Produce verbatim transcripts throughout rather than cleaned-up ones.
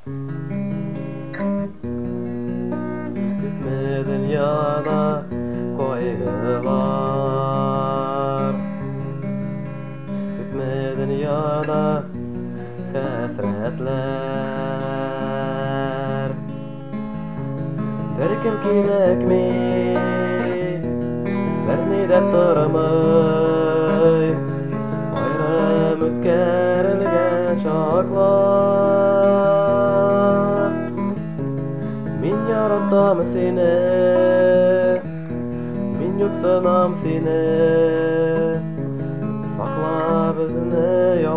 Bitme dünyada koygular, bitme dünyada hasretler. Bir kim kerakmi, berni dep turamay, ayram o'tkarilgan chog'lar. Min yaratdim seni, min yo'qsanam seni, saqla bizni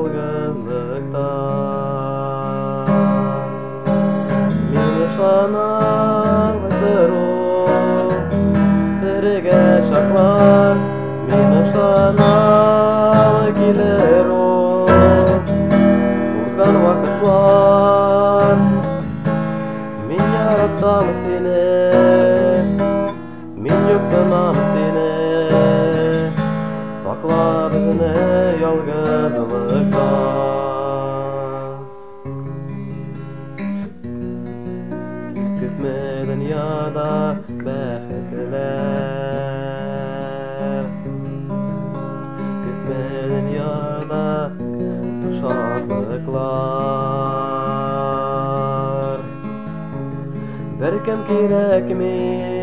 yolg'izlikdan. Men ishonarmidir u birga chaqlar, men ishonarmi kelar u o'zgan vaqtlar. Men yaratdim seni, men yo'qsanam seni, saqla bizni yolg'izlikdan. Ko'pmi dunyoda baxtlar, ko'pmi dunyoda shodliklar. Bir kim kerakmi,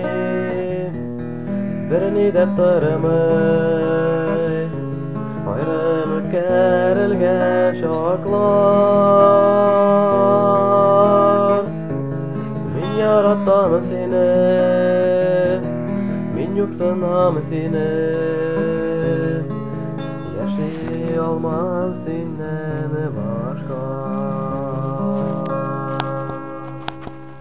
birini deb turamay, ayrim o'tkarilgan chog'lar. Men yaratdim seni, men yo'qsanam seni, yashay olmam sen